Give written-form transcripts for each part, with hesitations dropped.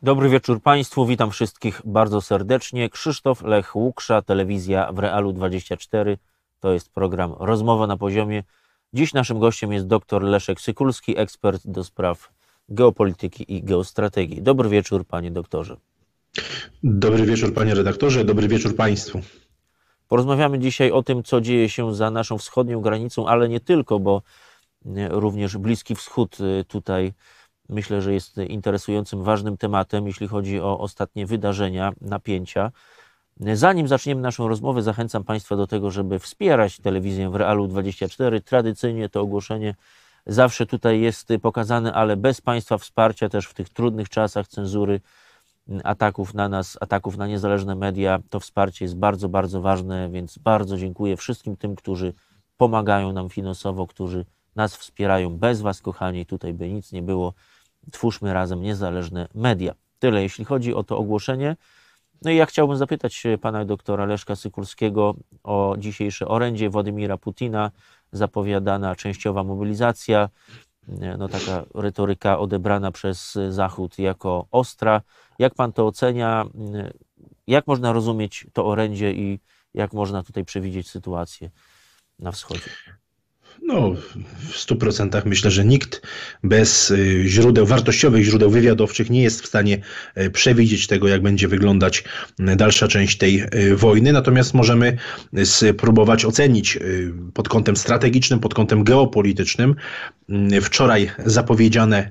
Dobry wieczór Państwu, witam wszystkich bardzo serdecznie. Krzysztof Lech Łuksza, telewizja w Realu 24. To jest program Rozmowa na poziomie. Dziś naszym gościem jest dr Leszek Sykulski, ekspert do spraw geopolityki i geostrategii. Dobry wieczór, panie doktorze. Dobry wieczór, panie redaktorze, dobry wieczór Państwu. Porozmawiamy dzisiaj o tym, co dzieje się za naszą wschodnią granicą, ale nie tylko, bo również Bliski Wschód tutaj myślę, że jest interesującym, ważnym tematem, jeśli chodzi o ostatnie wydarzenia, napięcia. Zanim zaczniemy naszą rozmowę, zachęcam Państwa do tego, żeby wspierać telewizję w Realu 24. Tradycyjnie to ogłoszenie zawsze tutaj jest pokazane, ale bez Państwa wsparcia też w tych trudnych czasach cenzury, ataków na nas, ataków na niezależne media, to wsparcie jest bardzo, bardzo ważne, więc bardzo dziękuję wszystkim tym, którzy pomagają nam finansowo, którzy nas wspierają. Bez Was, kochani, tutaj by nic nie było. Twórzmy razem niezależne media. Tyle, jeśli chodzi o to ogłoszenie. No i ja chciałbym zapytać pana doktora Leszka Sykulskiego o dzisiejsze orędzie Władimira Putina, zapowiadana częściowa mobilizacja, no taka retoryka odebrana przez Zachód jako ostra. Jak pan to ocenia? Jak można rozumieć to orędzie i jak można tutaj przewidzieć sytuację na wschodzie? No, w 100% myślę, że nikt bez źródeł, wartościowych źródeł wywiadowczych nie jest w stanie przewidzieć tego, jak będzie wyglądać dalsza część tej wojny. Natomiast możemy spróbować ocenić pod kątem strategicznym, pod kątem geopolitycznym wczoraj zapowiedziane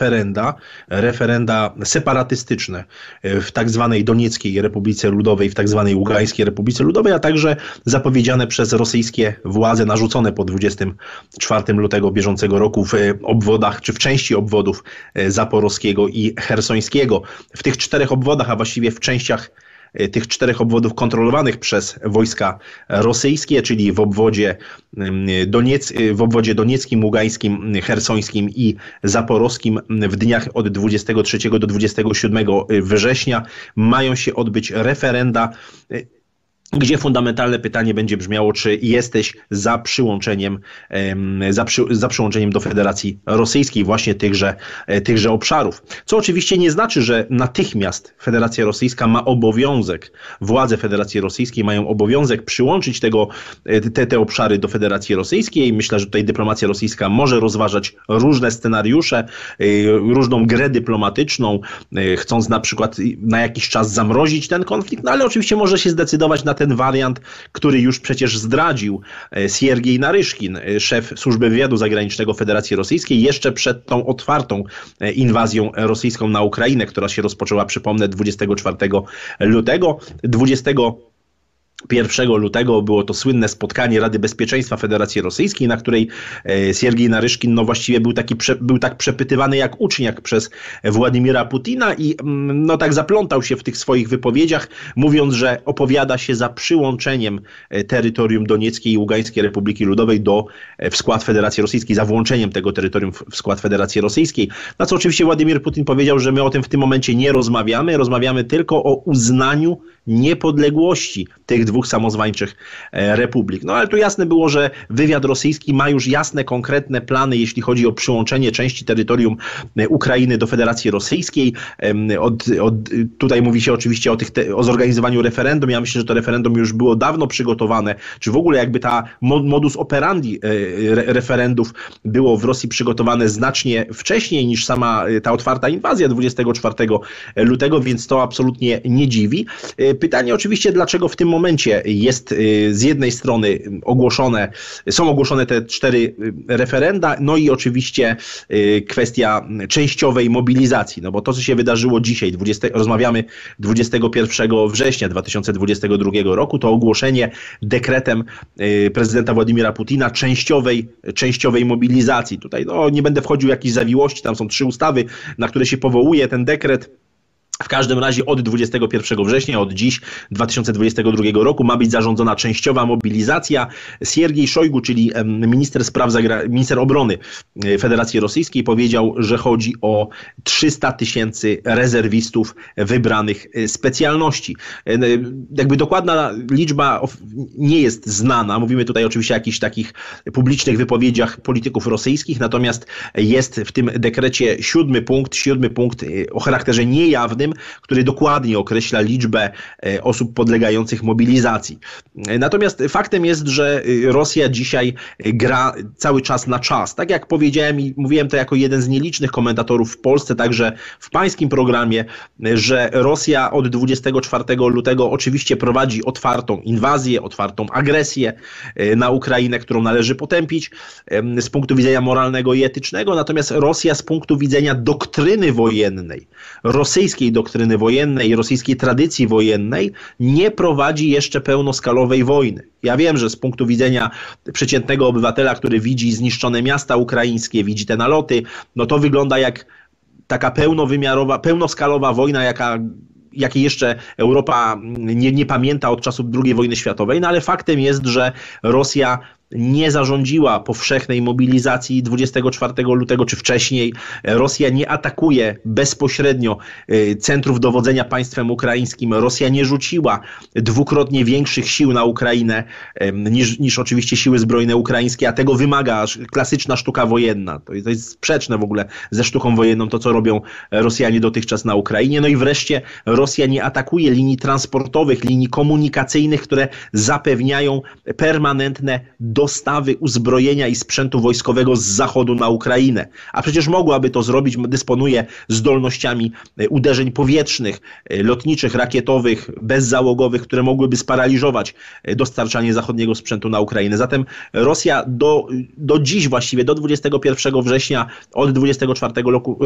referenda separatystyczne w tak zwanej Donieckiej Republice Ludowej, w tak zwanej Ługańskiej Republice Ludowej, a także zapowiedziane przez rosyjskie władze, narzucone po 24 lutego bieżącego roku w obwodach, czy w części obwodów zaporowskiego i chersońskiego. W tych 4 obwodach, a właściwie w częściach tych 4 obwodów kontrolowanych przez wojska rosyjskie, czyli w obwodzie donieckim, ługańskim, chersońskim i zaporowskim w dniach od 23 do 27 września mają się odbyć referenda, gdzie fundamentalne pytanie będzie brzmiało, czy jesteś za przyłączeniem do Federacji Rosyjskiej właśnie tychże obszarów. Co oczywiście nie znaczy, że natychmiast Federacja Rosyjska ma obowiązek, władze Federacji Rosyjskiej mają obowiązek przyłączyć te obszary do Federacji Rosyjskiej. Myślę, że tutaj dyplomacja rosyjska może rozważać różne scenariusze, różną grę dyplomatyczną, chcąc na przykład na jakiś czas zamrozić ten konflikt, no ale oczywiście może się zdecydować na ten wariant, który już przecież zdradził Siergiej Naryszkin, szef Służby Wywiadu Zagranicznego Federacji Rosyjskiej, jeszcze przed tą otwartą inwazją rosyjską na Ukrainę, która się rozpoczęła, przypomnę, 24 lutego. 1 lutego było to słynne spotkanie Rady Bezpieczeństwa Federacji Rosyjskiej, na której Siergiej Naryszkin no właściwie był tak przepytywany jak uczniak przez Władimira Putina i no tak zaplątał się w tych swoich wypowiedziach, mówiąc, że opowiada się za przyłączeniem terytorium Donieckiej i Ługańskiej Republiki Ludowej w skład Federacji Rosyjskiej, za włączeniem tego terytorium w skład Federacji Rosyjskiej. Na co oczywiście Władimir Putin powiedział, że my o tym w tym momencie nie rozmawiamy tylko o uznaniu niepodległości tych 2 samozwańczych republik. No ale tu jasne było, że wywiad rosyjski ma już jasne, konkretne plany, jeśli chodzi o przyłączenie części terytorium Ukrainy do Federacji Rosyjskiej. Tutaj mówi się oczywiście o zorganizowaniu referendum. Ja myślę, że to referendum już było dawno przygotowane, czy w ogóle jakby ta modus operandi referendów było w Rosji przygotowane znacznie wcześniej niż sama ta otwarta inwazja 24 lutego, więc to absolutnie nie dziwi. Pytanie oczywiście, dlaczego w tym momencie jest z jednej strony są ogłoszone te 4 referenda, no i oczywiście kwestia częściowej mobilizacji, no bo to, co się wydarzyło dzisiaj, rozmawiamy 21 września 2022 roku, to ogłoszenie dekretem prezydenta Władimira Putina częściowej mobilizacji. Tutaj no, nie będę wchodził w jakieś zawiłości, tam są 3 ustawy, na które się powołuje ten dekret. W każdym razie od 21 września, od dziś 2022 roku ma być zarządzona częściowa mobilizacja. Siergiej Szojgu, czyli minister obrony Federacji Rosyjskiej, powiedział, że chodzi o 300 000 rezerwistów wybranych specjalności. Jakby dokładna liczba nie jest znana. Mówimy tutaj oczywiście o jakichś takich publicznych wypowiedziach polityków rosyjskich, natomiast jest w tym dekrecie siódmy punkt o charakterze niejawnym, prawnym, który dokładnie określa liczbę osób podlegających mobilizacji. Natomiast faktem jest, że Rosja dzisiaj gra cały czas na czas. Tak jak powiedziałem i mówiłem to jako jeden z nielicznych komentatorów w Polsce, także w pańskim programie, że Rosja od 24 lutego oczywiście prowadzi otwartą inwazję, otwartą agresję na Ukrainę, którą należy potępić z punktu widzenia moralnego i etycznego, natomiast Rosja z punktu widzenia doktryny wojennej, rosyjskiej doktryny wojennej, rosyjskiej tradycji wojennej nie prowadzi jeszcze pełnoskalowej wojny. Ja wiem, że z punktu widzenia przeciętnego obywatela, który widzi zniszczone miasta ukraińskie, widzi te naloty, no to wygląda jak taka pełnowymiarowa, pełnoskalowa wojna, jakiej jeszcze Europa nie pamięta od czasów II wojny światowej, no ale faktem jest, że Rosja nie zarządziła powszechnej mobilizacji 24 lutego czy wcześniej. Rosja nie atakuje bezpośrednio centrów dowodzenia państwem ukraińskim. Rosja nie rzuciła dwukrotnie większych sił na Ukrainę niż oczywiście siły zbrojne ukraińskie, a tego wymaga klasyczna sztuka wojenna. To jest sprzeczne w ogóle ze sztuką wojenną, to co robią Rosjanie dotychczas na Ukrainie. No i wreszcie Rosja nie atakuje linii transportowych, linii komunikacyjnych, które zapewniają permanentne dostawy uzbrojenia i sprzętu wojskowego z zachodu na Ukrainę. A przecież mogłaby to zrobić, dysponuje zdolnościami uderzeń powietrznych, lotniczych, rakietowych, bezzałogowych, które mogłyby sparaliżować dostarczanie zachodniego sprzętu na Ukrainę. Zatem Rosja do dziś właściwie, do 21 września, od 24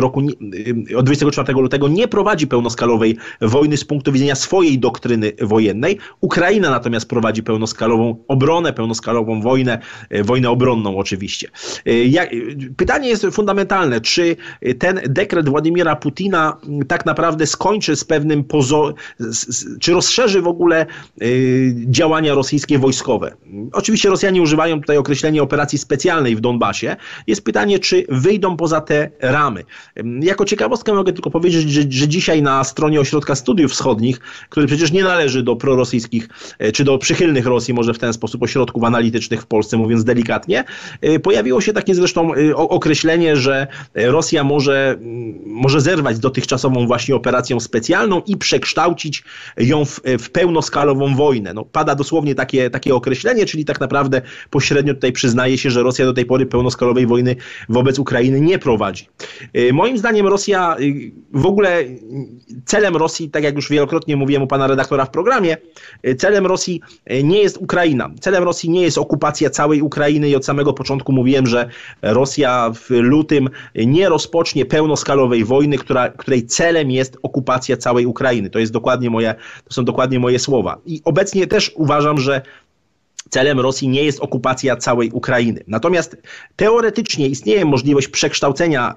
lutego nie prowadzi pełnoskalowej wojny z punktu widzenia swojej doktryny wojennej. Ukraina natomiast prowadzi pełnoskalową obronę, pełnoskalową wojnę obronną oczywiście. Pytanie jest fundamentalne, czy ten dekret Władimira Putina tak naprawdę skończy z pewnym czy rozszerzy w ogóle działania rosyjskie wojskowe. Oczywiście Rosjanie używają tutaj określenia operacji specjalnej w Donbasie. Jest pytanie, czy wyjdą poza te ramy. Jako ciekawostkę mogę tylko powiedzieć, że dzisiaj na stronie Ośrodka Studiów Wschodnich, który przecież nie należy do prorosyjskich, czy do przychylnych Rosji, może w ten sposób, ośrodków analitycznych w Polsce, mówiąc delikatnie, pojawiło się takie zresztą określenie, że Rosja może zerwać z dotychczasową właśnie operacją specjalną i przekształcić ją w pełnoskalową wojnę. No, pada dosłownie takie określenie, czyli tak naprawdę pośrednio tutaj przyznaje się, że Rosja do tej pory pełnoskalowej wojny wobec Ukrainy nie prowadzi. Moim zdaniem Rosja, w ogóle celem Rosji, tak jak już wielokrotnie mówiłem u pana redaktora w programie, celem Rosji nie jest Ukraina. Celem Rosji nie jest okupacja całej Ukrainy i od samego początku mówiłem, że Rosja w lutym nie rozpocznie pełnoskalowej wojny, której celem jest okupacja całej Ukrainy. To są dokładnie moje słowa. I obecnie też uważam, że celem Rosji nie jest okupacja całej Ukrainy. Natomiast teoretycznie istnieje możliwość przekształcenia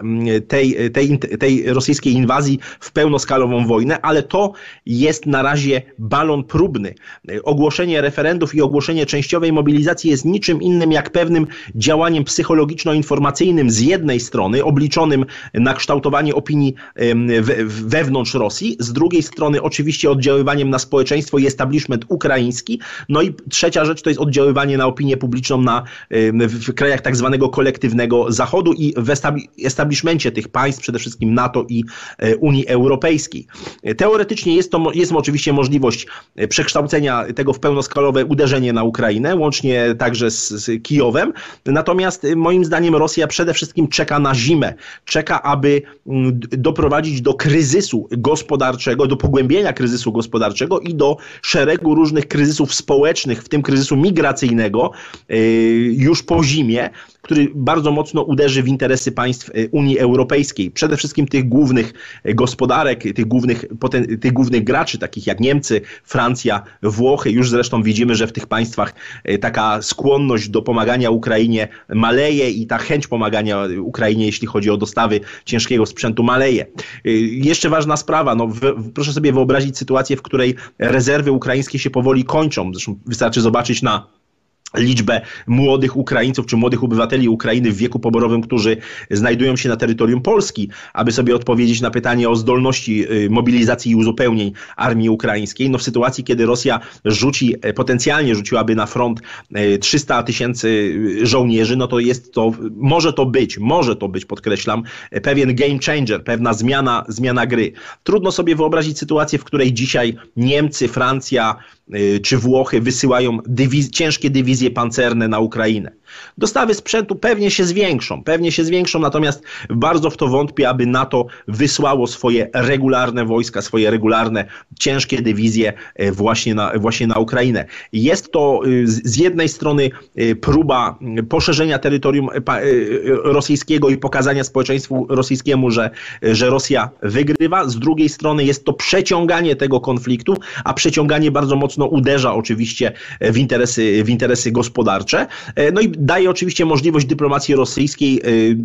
tej rosyjskiej inwazji w pełnoskalową wojnę, ale to jest na razie balon próbny. Ogłoszenie referendów i ogłoszenie częściowej mobilizacji jest niczym innym jak pewnym działaniem psychologiczno-informacyjnym z jednej strony, obliczonym na kształtowanie opinii wewnątrz Rosji, z drugiej strony oczywiście oddziaływaniem na społeczeństwo i establishment ukraiński. No i trzecia rzecz to jest oddziaływanie na opinię publiczną w krajach tak zwanego kolektywnego Zachodu i w establishmencie tych państw, przede wszystkim NATO i Unii Europejskiej. Teoretycznie jest oczywiście możliwość przekształcenia tego w pełnoskalowe uderzenie na Ukrainę, łącznie także z Kijowem. Natomiast moim zdaniem Rosja przede wszystkim czeka na zimę. Czeka, aby doprowadzić do kryzysu gospodarczego, do pogłębienia kryzysu gospodarczego i do szeregu różnych kryzysów społecznych, w tym kryzysu migracyjnego już po zimie, który bardzo mocno uderzy w interesy państw Unii Europejskiej. Przede wszystkim tych głównych gospodarek, tych głównych graczy, takich jak Niemcy, Francja, Włochy. Już zresztą widzimy, że w tych państwach taka skłonność do pomagania Ukrainie maleje i ta chęć pomagania Ukrainie, jeśli chodzi o dostawy ciężkiego sprzętu, maleje. Jeszcze ważna sprawa. Proszę sobie wyobrazić sytuację, w której rezerwy ukraińskie się powoli kończą. Zresztą wystarczy zobaczyć na liczbę młodych Ukraińców czy młodych obywateli Ukrainy w wieku poborowym, którzy znajdują się na terytorium Polski, aby sobie odpowiedzieć na pytanie o zdolności mobilizacji i uzupełnień armii ukraińskiej. No w sytuacji, kiedy Rosja potencjalnie rzuciłaby na front 300 tysięcy żołnierzy, no to może to być, podkreślam, pewien game changer, pewna zmiana gry. Trudno sobie wyobrazić sytuację, w której dzisiaj Niemcy, Francja czy Włochy wysyłają ciężkie dywizje pancerne na Ukrainę. Dostawy sprzętu pewnie się zwiększą, natomiast bardzo w to wątpię, aby NATO wysłało swoje regularne wojska, swoje regularne ciężkie dywizje właśnie na Ukrainę. Jest to z jednej strony próba poszerzenia terytorium rosyjskiego i pokazania społeczeństwu rosyjskiemu, że Rosja wygrywa. Z drugiej strony jest to przeciąganie tego konfliktu, a przeciąganie bardzo mocno uderza oczywiście w interesy gospodarcze. No i daje oczywiście możliwość dyplomacji rosyjskiej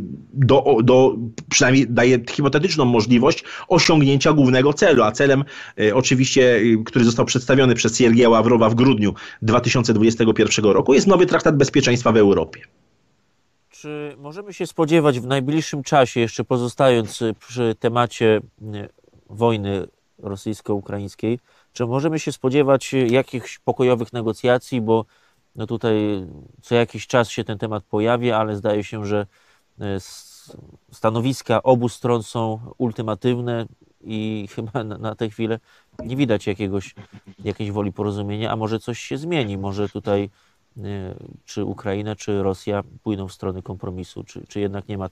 przynajmniej daje hipotetyczną możliwość osiągnięcia głównego celu, a celem oczywiście, który został przedstawiony przez Siergieja Ławrowa w grudniu 2021 roku, jest nowy traktat bezpieczeństwa w Europie. Czy możemy się spodziewać w najbliższym czasie, jeszcze pozostając przy temacie wojny rosyjsko-ukraińskiej, czy możemy się spodziewać jakichś pokojowych negocjacji, bo no tutaj co jakiś czas się ten temat pojawia, ale zdaje się, że stanowiska obu stron są ultimatywne i chyba na tę chwilę nie widać jakiejś woli porozumienia, a może coś się zmieni, może tutaj czy Ukraina, czy Rosja pójdą w stronę kompromisu, czy jednak nie ma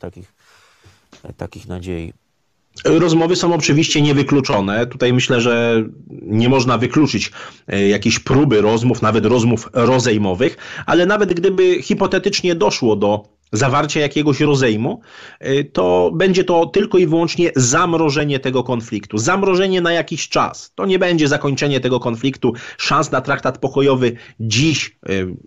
takich nadziei. Rozmowy są oczywiście niewykluczone. Tutaj myślę, że nie można wykluczyć jakiejś próby rozmów, nawet rozmów rozejmowych, ale nawet gdyby hipotetycznie doszło do zawarcia jakiegoś rozejmu, to będzie to tylko i wyłącznie zamrożenie tego konfliktu. Zamrożenie na jakiś czas. To nie będzie zakończenie tego konfliktu. Szans na traktat pokojowy dziś,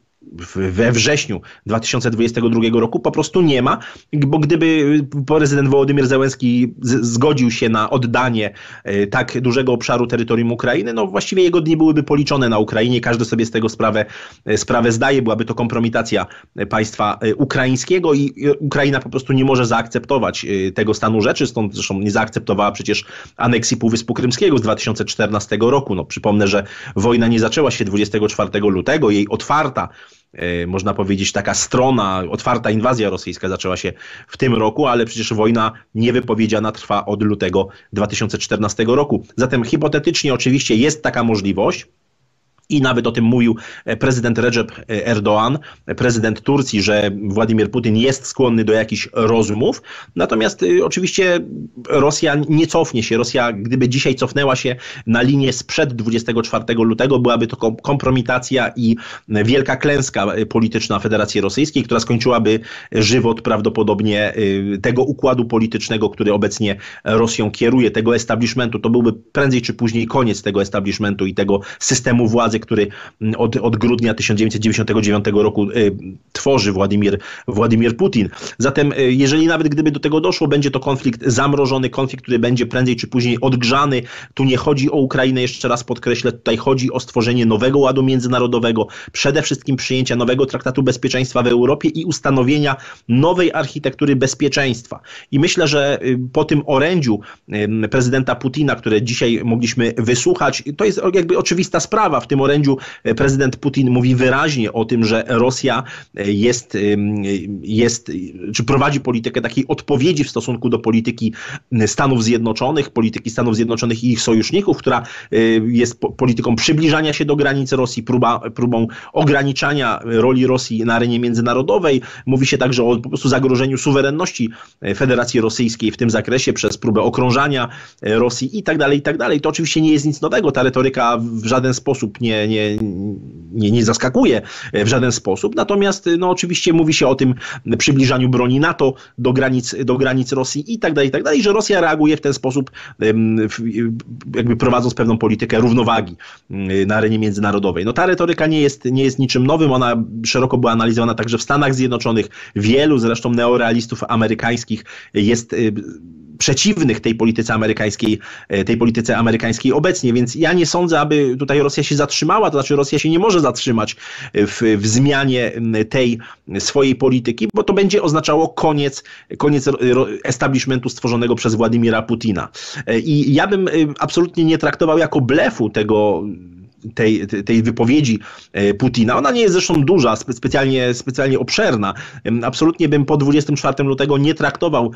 we wrześniu 2022 roku po prostu nie ma, bo gdyby prezydent Wołodymyr Zełenski zgodził się na oddanie tak dużego obszaru terytorium Ukrainy, no właściwie jego dni byłyby policzone na Ukrainie, każdy sobie z tego sprawę zdaje, byłaby to kompromitacja państwa ukraińskiego i Ukraina po prostu nie może zaakceptować tego stanu rzeczy, stąd zresztą nie zaakceptowała przecież aneksji Półwyspu Krymskiego z 2014 roku. No, przypomnę, że wojna nie zaczęła się 24 lutego, jej można powiedzieć, otwarta inwazja rosyjska zaczęła się w tym roku, ale przecież wojna niewypowiedziana trwa od lutego 2014 roku. Zatem hipotetycznie oczywiście jest taka możliwość. I nawet o tym mówił prezydent Recep Erdoğan, prezydent Turcji, że Władimir Putin jest skłonny do jakichś rozmów. Natomiast oczywiście Rosja nie cofnie się. Rosja, gdyby dzisiaj cofnęła się na linię sprzed 24 lutego, byłaby to kompromitacja i wielka klęska polityczna Federacji Rosyjskiej, która skończyłaby żywot prawdopodobnie tego układu politycznego, który obecnie Rosją kieruje, tego establishmentu. To byłby prędzej czy później koniec tego establishmentu i tego systemu władzy, który od grudnia 1999 roku tworzy Władimir Putin. Zatem jeżeli nawet gdyby do tego doszło, będzie to konflikt zamrożony, konflikt, który będzie prędzej czy później odgrzany. Tu nie chodzi o Ukrainę, jeszcze raz podkreślę, tutaj chodzi o stworzenie nowego ładu międzynarodowego, przede wszystkim przyjęcia nowego traktatu bezpieczeństwa w Europie i ustanowienia nowej architektury bezpieczeństwa. I myślę, że po tym orędziu prezydenta Putina, które dzisiaj mogliśmy wysłuchać, to jest jakby oczywista sprawa. W tym orędziu prezydent Putin mówi wyraźnie o tym, że Rosja czy prowadzi politykę takiej odpowiedzi w stosunku do polityki Stanów Zjednoczonych i ich sojuszników, która jest polityką przybliżania się do granic Rosji, próbą ograniczania roli Rosji na arenie międzynarodowej. Mówi się także o po prostu zagrożeniu suwerenności Federacji Rosyjskiej w tym zakresie przez próbę okrążania Rosji i tak dalej, i tak dalej. To oczywiście nie jest nic nowego. Ta retoryka w żaden sposób nie zaskakuje w żaden sposób. Natomiast no, oczywiście mówi się o tym przybliżaniu broni NATO do granic Rosji i tak dalej, że Rosja reaguje w ten sposób, jakby prowadząc pewną politykę równowagi na arenie międzynarodowej. No ta retoryka nie jest niczym nowym, ona szeroko była analizowana także w Stanach Zjednoczonych. Wielu zresztą neorealistów amerykańskich jest przeciwnych tej polityce amerykańskiej obecnie, więc ja nie sądzę, aby tutaj Rosja się zatrzymała, to znaczy Rosja się nie może zatrzymać w zmianie tej swojej polityki, bo to będzie oznaczało koniec establishmentu stworzonego przez Władimira Putina. I ja bym absolutnie nie traktował jako blefu tej wypowiedzi Putina. Ona nie jest zresztą duża, specjalnie obszerna. Absolutnie bym po 24 lutego nie traktował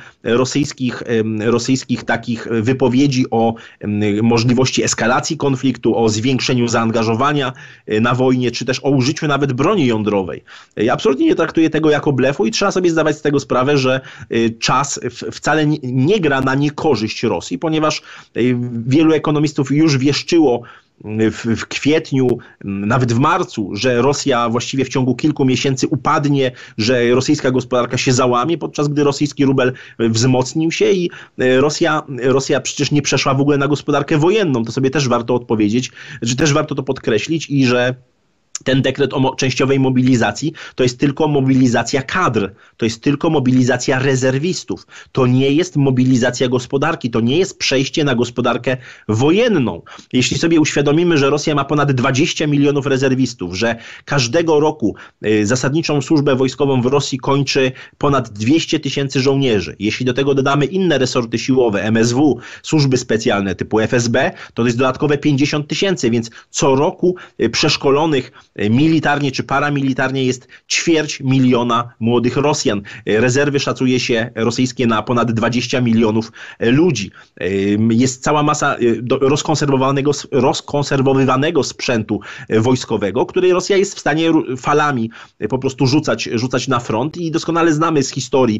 rosyjskich takich wypowiedzi o możliwości eskalacji konfliktu, o zwiększeniu zaangażowania na wojnie, czy też o użyciu nawet broni jądrowej. Ja absolutnie nie traktuję tego jako blefu i trzeba sobie zdawać z tego sprawę, że czas wcale nie gra na niekorzyść Rosji, ponieważ wielu ekonomistów już wieszczyło w kwietniu, nawet w marcu, że Rosja właściwie w ciągu kilku miesięcy upadnie, że rosyjska gospodarka się załamie, podczas gdy rosyjski rubel wzmocnił się i Rosja przecież nie przeszła w ogóle na gospodarkę wojenną. To sobie też warto odpowiedzieć, że też warto to podkreślić i że ten dekret o częściowej mobilizacji to jest tylko mobilizacja kadr, to jest tylko mobilizacja rezerwistów. To nie jest mobilizacja gospodarki, to nie jest przejście na gospodarkę wojenną. Jeśli sobie uświadomimy, że Rosja ma ponad 20 milionów rezerwistów, że każdego roku zasadniczą służbę wojskową w Rosji kończy ponad 200 tysięcy żołnierzy. Jeśli do tego dodamy inne resorty siłowe, MSW, służby specjalne typu FSB, to jest dodatkowe 50 tysięcy, więc co roku przeszkolonych militarnie czy paramilitarnie jest 250 000 młodych Rosjan. Rezerwy szacuje się rosyjskie na ponad 20 milionów ludzi. Jest cała masa rozkonserwowanego sprzętu wojskowego, który Rosja jest w stanie falami po prostu rzucać na front i doskonale znamy z historii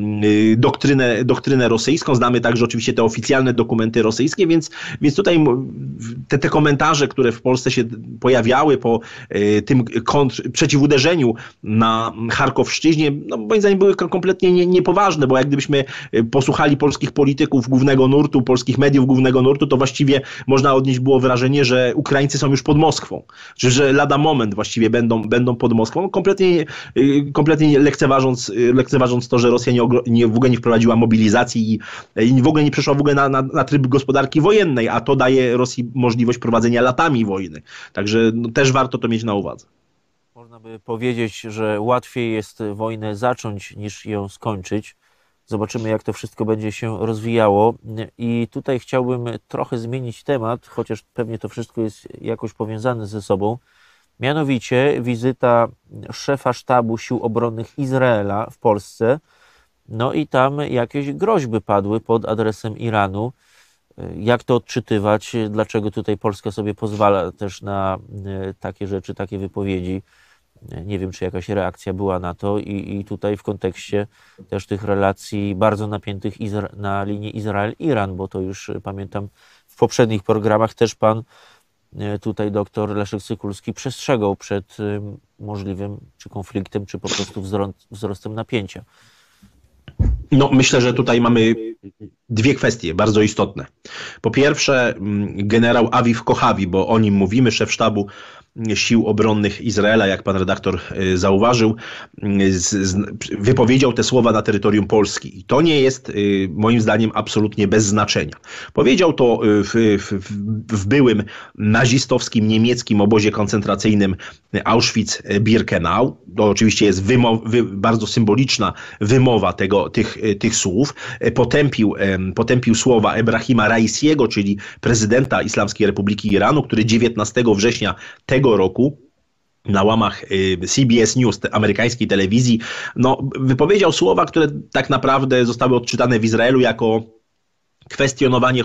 doktrynę rosyjską, znamy także oczywiście te oficjalne dokumenty rosyjskie, więc tutaj te komentarze, które w Polsce się pojawiały po tym przeciwuderzeniu na Charkowszczyźnie, no moim zdaniem były kompletnie niepoważne, bo jak gdybyśmy posłuchali polskich polityków głównego nurtu, polskich mediów głównego nurtu, to właściwie można odnieść było wrażenie, że Ukraińcy są już pod Moskwą, że lada moment właściwie będą pod Moskwą, kompletnie lekceważąc to, że Rosja w ogóle nie wprowadziła mobilizacji i w ogóle nie przeszła w ogóle na tryb gospodarki wojennej, a to daje Rosji możliwość prowadzenia latami wojny. Także też warto to mieć na uwadze. Można by powiedzieć, że łatwiej jest wojnę zacząć niż ją skończyć. Zobaczymy, jak to wszystko będzie się rozwijało. I tutaj chciałbym trochę zmienić temat, chociaż pewnie to wszystko jest jakoś powiązane ze sobą. Mianowicie wizyta szefa sztabu sił obronnych Izraela w Polsce. No i tam jakieś groźby padły pod adresem Iranu. Jak to odczytywać? Dlaczego tutaj Polska sobie pozwala też na takie rzeczy, takie wypowiedzi? Nie wiem, czy jakaś reakcja była na to i tutaj w kontekście też tych relacji bardzo napiętych na linii Izrael-Iran, bo to już pamiętam w poprzednich programach też pan tutaj doktor Leszek Sykulski przestrzegał przed możliwym czy konfliktem, czy po prostu wzrostem napięcia. No, myślę, że tutaj mamy dwie kwestie bardzo istotne. Po pierwsze, generał Aviv Kochavi, bo o nim mówimy, szef sztabu sił obronnych Izraela, jak pan redaktor zauważył, wypowiedział te słowa na terytorium Polski. I to nie jest moim zdaniem absolutnie bez znaczenia. Powiedział to w byłym nazistowskim niemieckim obozie koncentracyjnym Auschwitz-Birkenau. To oczywiście jest bardzo symboliczna wymowa tych słów. Potępił słowa Ebrahima Raisiego, czyli prezydenta Islamskiej Republiki Iranu, który 19 września tego roku na łamach CBS News, amerykańskiej telewizji, wypowiedział słowa, które tak naprawdę zostały odczytane w Izraelu jako kwestionowanie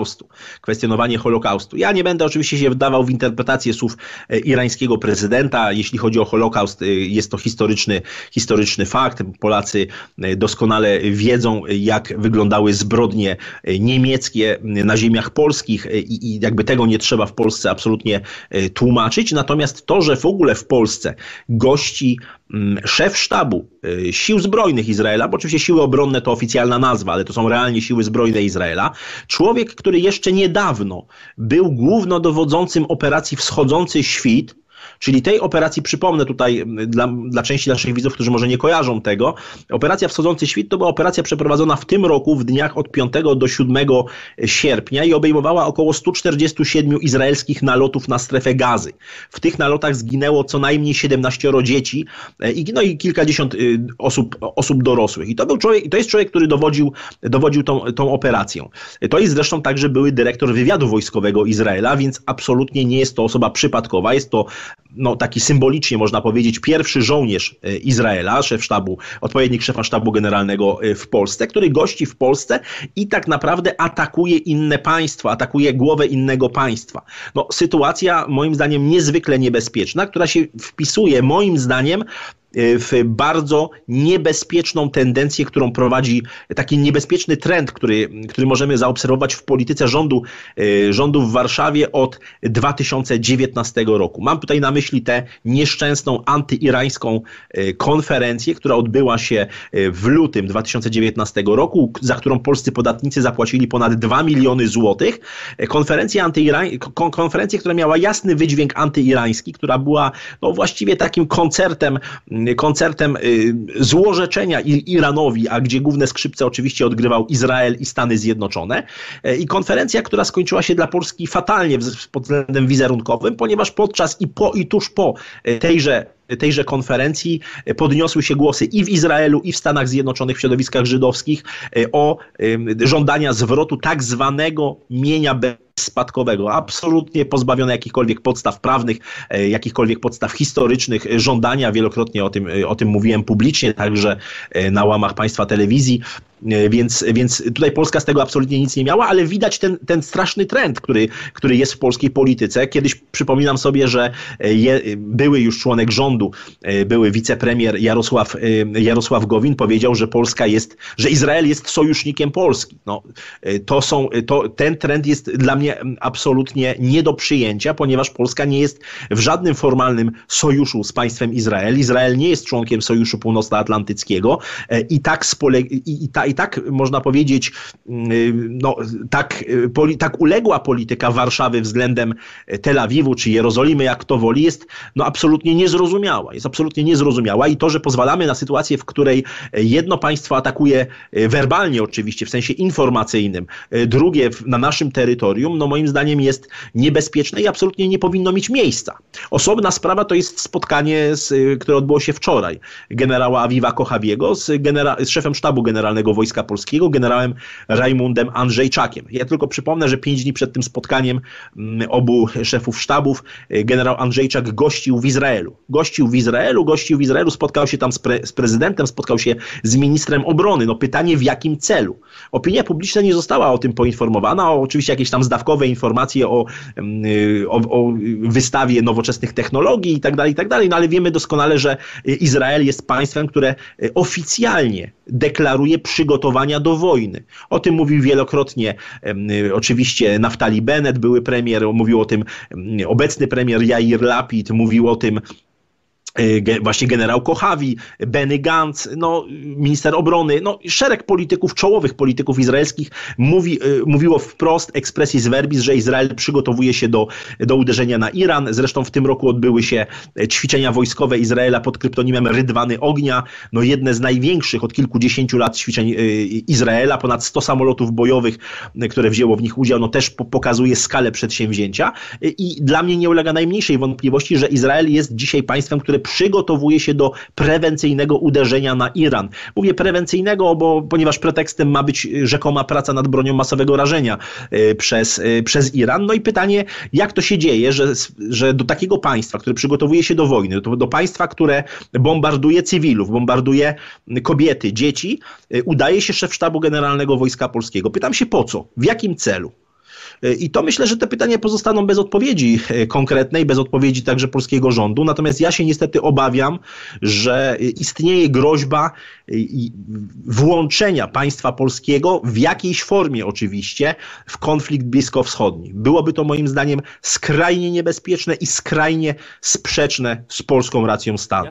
Holokaustu. Ja nie będę oczywiście się wdawał w interpretację słów irańskiego prezydenta. Jeśli chodzi o Holokaust, jest to historyczny fakt. Polacy doskonale wiedzą, jak wyglądały zbrodnie niemieckie na ziemiach polskich i jakby tego nie trzeba w Polsce absolutnie tłumaczyć. Natomiast to, że w ogóle w Polsce gości szef sztabu sił zbrojnych Izraela, bo oczywiście siły obronne to oficjalna nazwa, ale to są realnie siły zbrojne Izraela, człowiek, który jeszcze niedawno był głównodowodzącym operacji Wschodzący Świt, Czyli tej operacji, przypomnę tutaj dla części naszych widzów, którzy może nie kojarzą tego, operacja Wschodzący Świt to była operacja przeprowadzona w tym roku w dniach od 5 do 7 sierpnia i obejmowała około 147 izraelskich nalotów na strefę Gazy. W tych nalotach zginęło co najmniej 17 dzieci i kilkadziesiąt osób dorosłych. I to jest człowiek, który dowodził tą operacją. To jest zresztą także były dyrektor wywiadu wojskowego Izraela, więc absolutnie nie jest to osoba przypadkowa. Jest to taki symbolicznie można powiedzieć pierwszy żołnierz Izraela, odpowiednik szefa sztabu generalnego w Polsce, który gości w Polsce i tak naprawdę atakuje inne państwa, atakuje głowę innego państwa. Sytuacja moim zdaniem niezwykle niebezpieczna, która się wpisuje moim zdaniem w bardzo niebezpieczną tendencję, którą prowadzi taki niebezpieczny trend, który możemy zaobserwować w polityce rządu w Warszawie od 2019 roku. Mam tutaj na myśli tę nieszczęsną antyirańską konferencję, która odbyła się w lutym 2019 roku, za którą polscy podatnicy zapłacili ponad 2 miliony złotych. Konferencję, która miała jasny wydźwięk antyirański, która była właściwie takim koncertem złorzeczenia Iranowi, a gdzie główne skrzypce oczywiście odgrywał Izrael i Stany Zjednoczone. I konferencja, która skończyła się dla Polski fatalnie pod względem wizerunkowym, ponieważ podczas i tuż po tejże konferencji podniosły się głosy i w Izraelu, i w Stanach Zjednoczonych, w środowiskach żydowskich o żądania zwrotu tak zwanego mienia bezspadkowego, absolutnie pozbawione jakichkolwiek podstaw prawnych, jakichkolwiek podstaw historycznych żądania. Wielokrotnie o tym mówiłem publicznie, także na łamach państwa telewizji. Więc tutaj Polska z tego absolutnie nic nie miała, ale widać ten straszny trend, który jest w polskiej polityce. Kiedyś przypominam sobie, że były już członek rządu, były wicepremier Jarosław Gowin powiedział, że Izrael jest sojusznikiem Polski. Ten trend jest dla mnie absolutnie nie do przyjęcia, ponieważ Polska nie jest w żadnym formalnym sojuszu z państwem Izrael. Izrael nie jest członkiem Sojuszu Północnoatlantyckiego i tak można powiedzieć, tak uległa polityka Warszawy względem Tel Awiwu czy Jerozolimy, jak kto woli, jest absolutnie niezrozumiała. Jest absolutnie niezrozumiała i to, że pozwalamy na sytuację, w której jedno państwo atakuje werbalnie oczywiście, w sensie informacyjnym, drugie na naszym terytorium, moim zdaniem jest niebezpieczne i absolutnie nie powinno mieć miejsca. Osobna sprawa to jest spotkanie, które odbyło się wczoraj, generała Aviva Kochawiego z szefem sztabu generalnego Wojska Polskiego, generałem Rajmundem Andrzejczakiem. Ja tylko przypomnę, że 5 dni przed tym spotkaniem obu szefów sztabów generał Andrzejczak gościł w Izraelu, spotkał się tam z prezydentem, spotkał się z ministrem obrony. Pytanie, w jakim celu? Opinia publiczna nie została o tym poinformowana, oczywiście jakieś tam zdawkowe informacje o wystawie nowoczesnych technologii i tak dalej, ale wiemy doskonale, że Izrael jest państwem, które oficjalnie deklaruje przygotowania do wojny. O tym mówił wielokrotnie oczywiście Naftali Bennett, były premier, mówił o tym obecny premier Yair Lapid, mówił o tym właśnie generał Kochawi, Benny Gantz, minister obrony, szereg polityków, czołowych polityków izraelskich mówiło wprost, expressis verbis, że Izrael przygotowuje się do uderzenia na Iran. Zresztą w tym roku odbyły się ćwiczenia wojskowe Izraela pod kryptonimem Rydwany Ognia, jedne z największych od kilkudziesięciu lat ćwiczeń Izraela, ponad 100 samolotów bojowych, które wzięło w nich udział, też pokazuje skalę przedsięwzięcia i dla mnie nie ulega najmniejszej wątpliwości, że Izrael jest dzisiaj państwem, które przygotowuje się do prewencyjnego uderzenia na Iran. Mówię prewencyjnego, ponieważ pretekstem ma być rzekoma praca nad bronią masowego rażenia przez Iran. I pytanie, jak to się dzieje, że do takiego państwa, które przygotowuje się do wojny, do państwa, które bombarduje cywilów, bombarduje kobiety, dzieci, udaje się szef Sztabu Generalnego Wojska Polskiego. Pytam się po co? W jakim celu? I to myślę, że te pytania pozostaną bez odpowiedzi konkretnej, bez odpowiedzi także polskiego rządu. Natomiast ja się niestety obawiam, że istnieje groźba włączenia państwa polskiego w jakiejś formie oczywiście w konflikt bliskowschodni. Byłoby to moim zdaniem skrajnie niebezpieczne i skrajnie sprzeczne z polską racją stanu.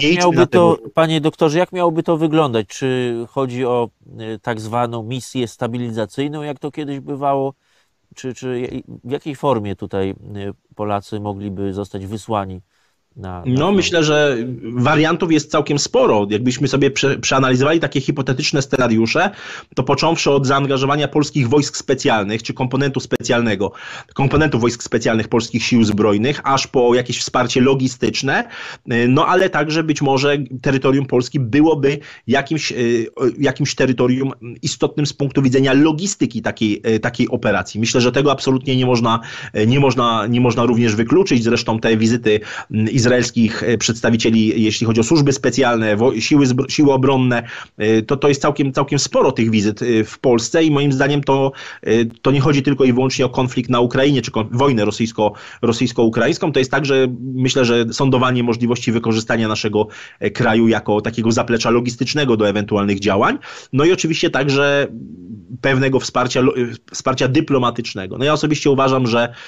Panie doktorze, jak miałoby to wyglądać? Czy chodzi o tak zwaną misję stabilizacyjną, jak to kiedyś bywało? Czy w jakiej formie tutaj Polacy mogliby zostać wysłani No, myślę, że wariantów jest całkiem sporo. Jakbyśmy sobie przeanalizowali takie hipotetyczne scenariusze, to począwszy od zaangażowania polskich wojsk specjalnych, czy komponentów wojsk specjalnych polskich sił zbrojnych, aż po jakieś wsparcie logistyczne, no ale także być może terytorium Polski byłoby jakimś terytorium istotnym z punktu widzenia logistyki takiej operacji. Myślę, że tego absolutnie nie można również wykluczyć. Zresztą te wizyty izraelskich przedstawicieli, jeśli chodzi o służby specjalne, siły obronne, to jest całkiem sporo tych wizyt w Polsce i moim zdaniem to nie chodzi tylko i wyłącznie o konflikt na Ukrainie, czy wojnę rosyjsko-ukraińską, to jest także, myślę, że sondowanie możliwości wykorzystania naszego kraju jako takiego zaplecza logistycznego do ewentualnych działań, no i oczywiście także pewnego wsparcia dyplomatycznego. No ja osobiście uważam,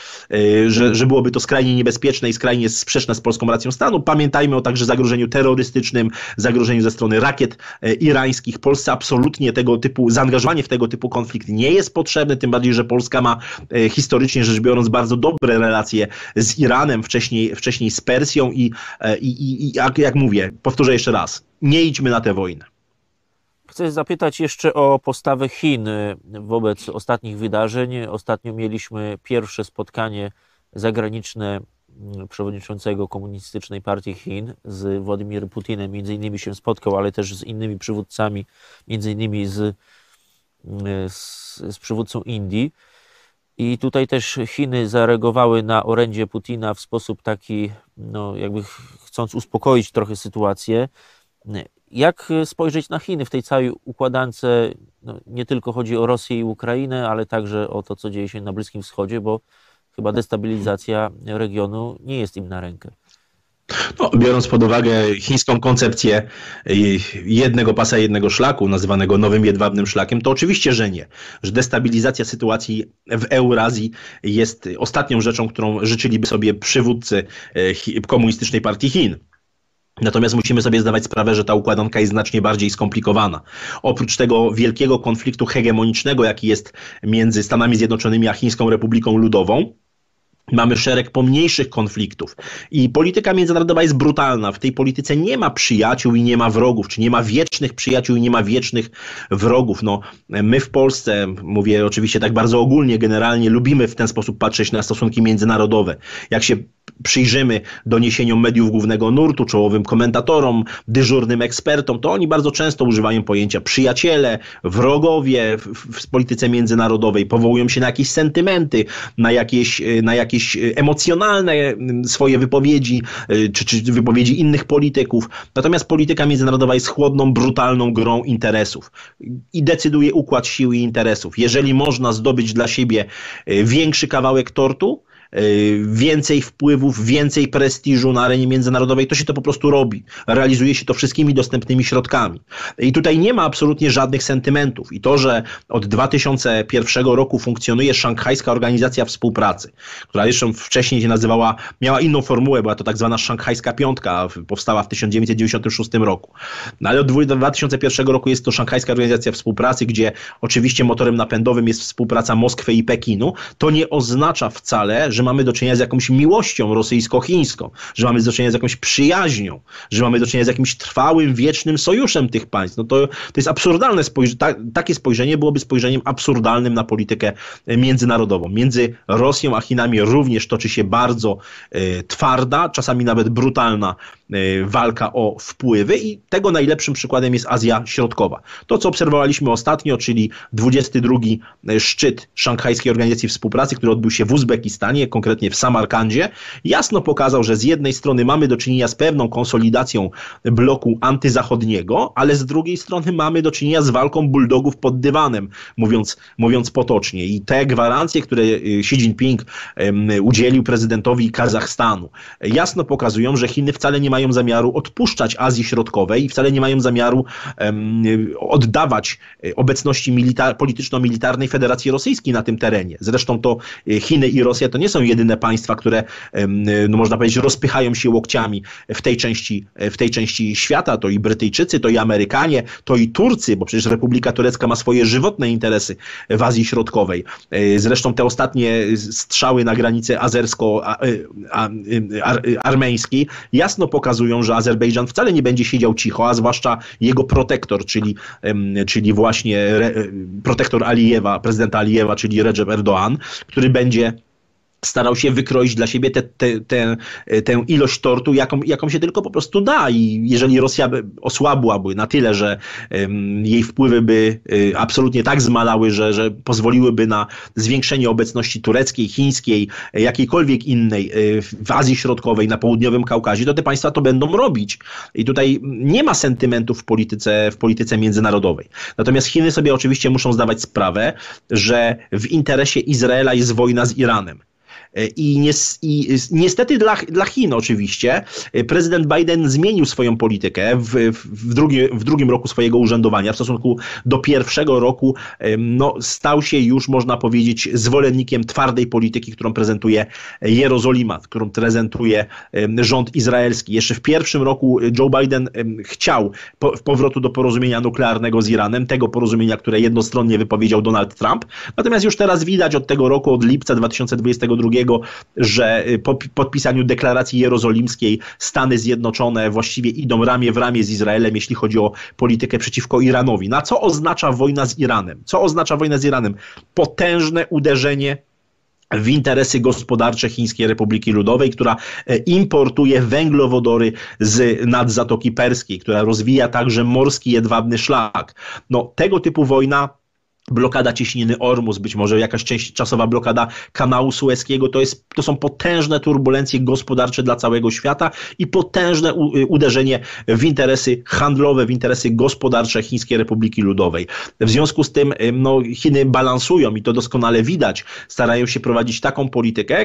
że byłoby to skrajnie niebezpieczne i skrajnie sprzeczne z polską racją stanu. Pamiętajmy o także zagrożeniu terrorystycznym, zagrożeniu ze strony rakiet irańskich. Polsce absolutnie zaangażowanie w tego typu konflikt nie jest potrzebne, tym bardziej, że Polska ma historycznie rzecz biorąc bardzo dobre relacje z Iranem, wcześniej z Persją i jak mówię, powtórzę jeszcze raz, nie idźmy na tę wojnę. Chcę zapytać jeszcze o postawę Chin wobec ostatnich wydarzeń. Ostatnio mieliśmy pierwsze spotkanie zagraniczne przewodniczącego Komunistycznej Partii Chin z Władimirem Putinem. Między innymi się spotkał, ale też z innymi przywódcami, między innymi z przywódcą Indii. I tutaj też Chiny zareagowały na orędzie Putina w sposób taki, no jakby chcąc uspokoić trochę sytuację. Jak spojrzeć na Chiny w tej całej układance? No, nie tylko chodzi o Rosję i Ukrainę, ale także o to, co dzieje się na Bliskim Wschodzie, bo chyba destabilizacja regionu nie jest im na rękę. No, biorąc pod uwagę chińską koncepcję jednego pasa, jednego szlaku, nazywanego nowym jedwabnym szlakiem, to oczywiście, że nie. Że destabilizacja sytuacji w Eurazji jest ostatnią rzeczą, którą życzyliby sobie przywódcy Komunistycznej Partii Chin. Natomiast musimy sobie zdawać sprawę, że ta układanka jest znacznie bardziej skomplikowana. Oprócz tego wielkiego konfliktu hegemonicznego, jaki jest między Stanami Zjednoczonymi a Chińską Republiką Ludową, mamy szereg pomniejszych konfliktów i polityka międzynarodowa jest brutalna. W tej polityce nie ma przyjaciół i nie ma wrogów, czy nie ma wiecznych przyjaciół i nie ma wiecznych wrogów. No, my w Polsce, mówię oczywiście tak bardzo ogólnie, generalnie lubimy w ten sposób patrzeć na stosunki międzynarodowe. Jak się przyjrzymy doniesieniom mediów głównego nurtu, czołowym komentatorom, dyżurnym ekspertom, to oni bardzo często używają pojęcia przyjaciele, wrogowie w polityce międzynarodowej, powołują się na jakieś sentymenty, na jakieś emocjonalne swoje wypowiedzi, czy wypowiedzi innych polityków. Natomiast polityka międzynarodowa jest chłodną, brutalną grą interesów i decyduje układ sił i interesów. Jeżeli można zdobyć dla siebie większy kawałek tortu, więcej wpływów, więcej prestiżu na arenie międzynarodowej, to się to po prostu robi. Realizuje się to wszystkimi dostępnymi środkami. I tutaj nie ma absolutnie żadnych sentymentów. I to, że od 2001 roku funkcjonuje Szanghajska Organizacja Współpracy, która jeszcze wcześniej się nazywała, miała inną formułę, była to tak zwana Szanghajska Piątka, powstała w 1996 roku. No ale od 2001 roku jest to Szanghajska Organizacja Współpracy, gdzie oczywiście motorem napędowym jest współpraca Moskwy i Pekinu. To nie oznacza wcale, że mamy do czynienia z jakąś miłością rosyjsko-chińską, że mamy do czynienia z jakąś przyjaźnią, że mamy do czynienia z jakimś trwałym, wiecznym sojuszem tych państw. No to jest absurdalne takie spojrzenie byłoby spojrzeniem absurdalnym na politykę międzynarodową. Między Rosją a Chinami również toczy się bardzo twarda, czasami nawet brutalna walka o wpływy i tego najlepszym przykładem jest Azja Środkowa. To, co obserwowaliśmy ostatnio, czyli 22. szczyt Szanghajskiej Organizacji Współpracy, który odbył się w Uzbekistanie, konkretnie w Samarkandzie, jasno pokazał, że z jednej strony mamy do czynienia z pewną konsolidacją bloku antyzachodniego, ale z drugiej strony mamy do czynienia z walką bulldogów pod dywanem, mówiąc potocznie. I te gwarancje, które Xi Jinping udzielił prezydentowi Kazachstanu, jasno pokazują, że Chiny wcale nie mają zamiaru odpuszczać Azji Środkowej i wcale nie mają zamiaru oddawać obecności polityczno-militarnej Federacji Rosyjskiej na tym terenie. Zresztą to Chiny i Rosja to nie są są jedyne państwa, które, no można powiedzieć, rozpychają się łokciami w tej części świata. To i Brytyjczycy, to i Amerykanie, to i Turcy, bo przecież Republika Turecka ma swoje żywotne interesy w Azji Środkowej. Zresztą te ostatnie strzały na granicy azersko-armeńskiej jasno pokazują, że Azerbejdżan wcale nie będzie siedział cicho, a zwłaszcza jego protektor, czyli właśnie protektor Alijewa, prezydenta Alijewa, czyli Recep Erdoğan, który będzie starał się wykroić dla siebie tę ilość tortu, jaką się tylko po prostu da. I jeżeli Rosja osłabłaby na tyle, że jej wpływy by absolutnie tak zmalały, że pozwoliłyby na zwiększenie obecności tureckiej, chińskiej, jakiejkolwiek innej w Azji Środkowej, na południowym Kaukazie, to te państwa to będą robić. I tutaj nie ma sentymentów w polityce międzynarodowej. Natomiast Chiny sobie oczywiście muszą zdawać sprawę, że w interesie Izraela jest wojna z Iranem. I niestety dla Chin oczywiście prezydent Biden zmienił swoją politykę w drugim roku swojego urzędowania. W stosunku do pierwszego roku no, stał się już, można powiedzieć, zwolennikiem twardej polityki, którą prezentuje Jerozolima, którą prezentuje rząd izraelski. Jeszcze w pierwszym roku Joe Biden chciał powrotu do porozumienia nuklearnego z Iranem, tego porozumienia, które jednostronnie wypowiedział Donald Trump. Natomiast już teraz widać od tego roku, od lipca 2022, że po podpisaniu deklaracji jerozolimskiej Stany Zjednoczone właściwie idą ramię w ramię z Izraelem, jeśli chodzi o politykę przeciwko Iranowi. Na co oznacza wojna z Iranem? Co oznacza wojna z Iranem? Potężne uderzenie w interesy gospodarcze Chińskiej Republiki Ludowej, która importuje węglowodory nad Zatoki Perskiej, która rozwija także morski jedwabny szlak. No, tego typu wojna, blokada cieśniny Ormus, być może jakaś czasowa blokada kanału Sueskiego, to są potężne turbulencje gospodarcze dla całego świata i potężne uderzenie w interesy handlowe, w interesy gospodarcze Chińskiej Republiki Ludowej. W związku z tym no, Chiny balansują i to doskonale widać, starają się prowadzić taką politykę,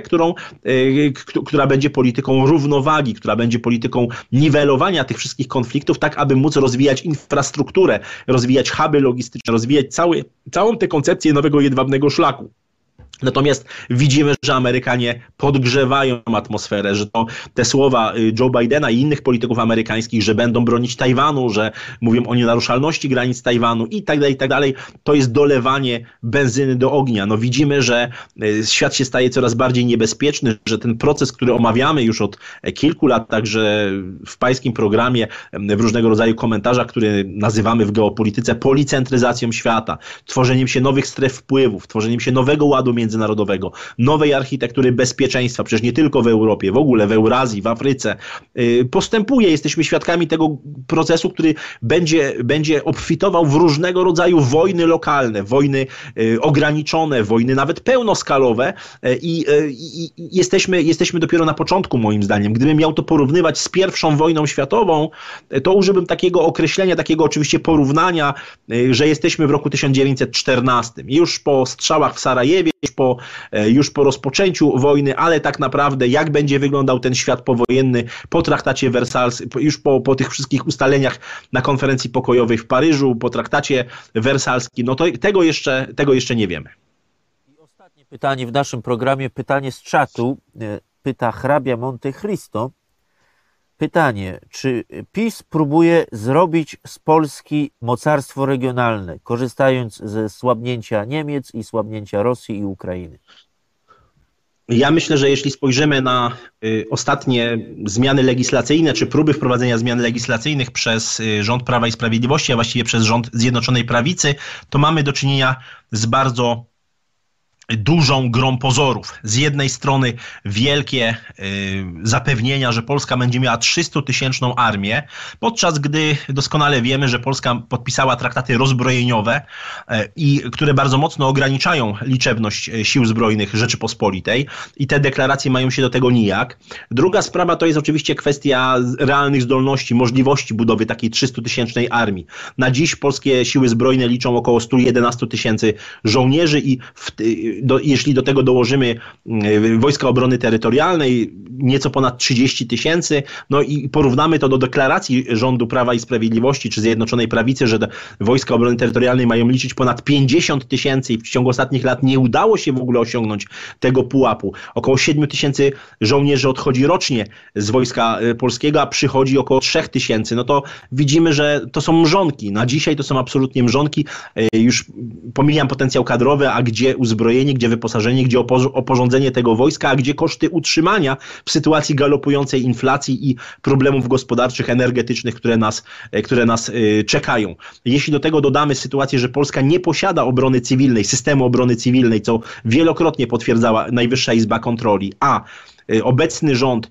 która będzie polityką równowagi, która będzie polityką niwelowania tych wszystkich konfliktów, tak aby móc rozwijać infrastrukturę, rozwijać huby logistyczne, rozwijać całą tę koncepcję nowego jedwabnego szlaku. Natomiast widzimy, że Amerykanie podgrzewają atmosferę, że te słowa Joe Bidena i innych polityków amerykańskich, że będą bronić Tajwanu, że mówią o nienaruszalności granic Tajwanu i tak dalej, to jest dolewanie benzyny do ognia. No widzimy, że świat się staje coraz bardziej niebezpieczny, że ten proces, który omawiamy już od kilku lat, także w pańskim programie, w różnego rodzaju komentarzach, które nazywamy w geopolityce policentryzacją świata, tworzeniem się nowych stref wpływów, tworzeniem się nowego ładu międzynarodowego, nowej architektury bezpieczeństwa, przecież nie tylko w Europie, w ogóle w Eurazji, w Afryce, postępuje. Jesteśmy świadkami tego procesu, który będzie obfitował w różnego rodzaju wojny lokalne, wojny ograniczone, wojny nawet pełnoskalowe i jesteśmy dopiero na początku, moim zdaniem. Gdybym miał to porównywać z I wojną światową, to użyłbym takiego określenia, takiego oczywiście porównania, że jesteśmy w roku 1914. Już po strzałach w Sarajewie, już po rozpoczęciu wojny, ale tak naprawdę jak będzie wyglądał ten świat powojenny po traktacie wersalskim, już po tych wszystkich ustaleniach na konferencji pokojowej w Paryżu, po traktacie wersalskim, no to tego jeszcze nie wiemy. I ostatnie pytanie w naszym programie, pytanie z czatu, pyta hrabia Monte Cristo. Pytanie, czy PiS próbuje zrobić z Polski mocarstwo regionalne, korzystając ze słabnięcia Niemiec i słabnięcia Rosji i Ukrainy? Ja myślę, że jeśli spojrzymy na ostatnie zmiany legislacyjne, czy próby wprowadzenia zmian legislacyjnych przez rząd Prawa i Sprawiedliwości, a właściwie przez rząd Zjednoczonej Prawicy, to mamy do czynienia z bardzo dużą grą pozorów. Z jednej strony wielkie zapewnienia, że Polska będzie miała 300-tysięczną armię, podczas gdy doskonale wiemy, że Polska podpisała traktaty rozbrojeniowe, które bardzo mocno ograniczają liczebność sił zbrojnych Rzeczypospolitej i te deklaracje mają się do tego nijak. Druga sprawa to jest oczywiście kwestia realnych zdolności, możliwości budowy takiej 300-tysięcznej armii. Na dziś polskie siły zbrojne liczą około 111 tysięcy żołnierzy i jeśli do tego dołożymy Wojska Obrony Terytorialnej, nieco ponad 30 000. No i porównamy to do deklaracji rządu Prawa i Sprawiedliwości czy Zjednoczonej Prawicy, że Wojska Obrony Terytorialnej mają liczyć ponad 50 000 i w ciągu ostatnich lat nie udało się w ogóle osiągnąć tego pułapu. Około 7 000 żołnierzy odchodzi rocznie z Wojska Polskiego, a przychodzi około 3 000. No to widzimy, że to są mrzonki. Na dzisiaj to są absolutnie mrzonki. Już pomijam potencjał kadrowy, a gdzie uzbrojenie, gdzie wyposażenie, gdzie oporządzenie tego wojska, a gdzie koszty utrzymania w sytuacji galopującej inflacji i problemów gospodarczych, energetycznych, które nas czekają. Jeśli do tego dodamy sytuację, że Polska nie posiada obrony cywilnej, systemu obrony cywilnej, co wielokrotnie potwierdzała Najwyższa Izba Kontroli, a obecny rząd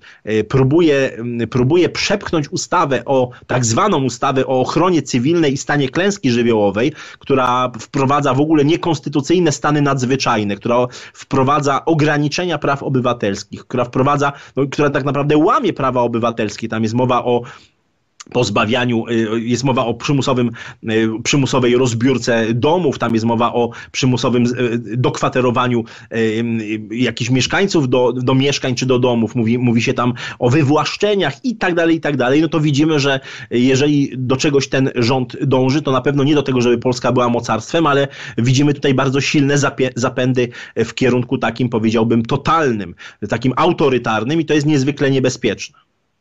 próbuje przepchnąć tak zwaną ustawę o ochronie cywilnej i stanie klęski żywiołowej, która wprowadza w ogóle niekonstytucyjne stany nadzwyczajne, która wprowadza ograniczenia praw obywatelskich, która tak naprawdę łamie prawa obywatelskie. Tam jest mowa o pozbawianiu, jest mowa o przymusowej rozbiórce domów, tam jest mowa o przymusowym dokwaterowaniu jakichś mieszkańców do mieszkań czy do domów, mówi się tam o wywłaszczeniach i tak dalej, no to widzimy, że jeżeli do czegoś ten rząd dąży, to na pewno nie do tego, żeby Polska była mocarstwem, ale widzimy tutaj bardzo silne zapędy w kierunku takim, powiedziałbym, totalnym, takim autorytarnym i to jest niezwykle niebezpieczne.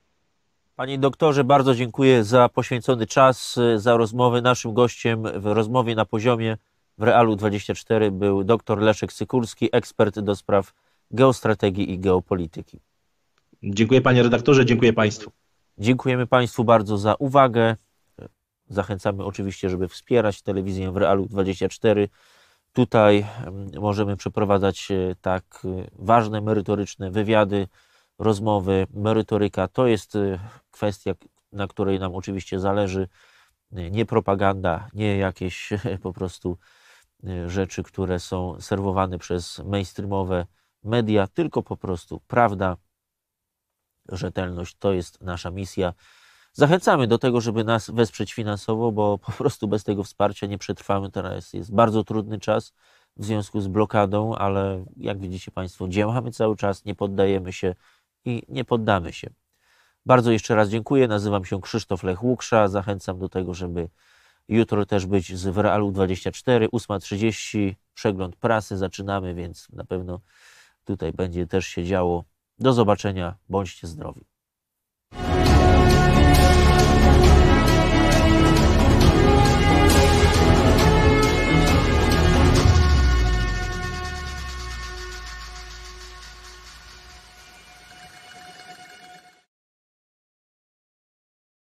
Panie doktorze, bardzo dziękuję za poświęcony czas, za rozmowę. Naszym gościem w rozmowie na poziomie w Realu 24 był dr Leszek Sykulski, ekspert do spraw geostrategii i geopolityki. Dziękuję panie redaktorze, dziękuję państwu. Dziękujemy państwu bardzo za uwagę. Zachęcamy oczywiście, żeby wspierać telewizję w Realu 24. Tutaj możemy przeprowadzać tak ważne, merytoryczne wywiady, rozmowy, merytoryka. To jest kwestia, na której nam oczywiście zależy. Nie propaganda, nie jakieś po prostu rzeczy, które są serwowane przez mainstreamowe media, tylko po prostu prawda, rzetelność. To jest nasza misja. Zachęcamy do tego, żeby nas wesprzeć finansowo, bo po prostu bez tego wsparcia nie przetrwamy. Teraz jest bardzo trudny czas w związku z blokadą, ale jak widzicie państwo, działamy cały czas, nie poddajemy się i nie poddamy się. Bardzo jeszcze raz dziękuję. Nazywam się Krzysztof Lech-Łuksza. Zachęcam do tego, żeby jutro też być w Realu 24, 8:30. Przegląd prasy zaczynamy, więc na pewno tutaj będzie też się działo. Do zobaczenia. Bądźcie zdrowi.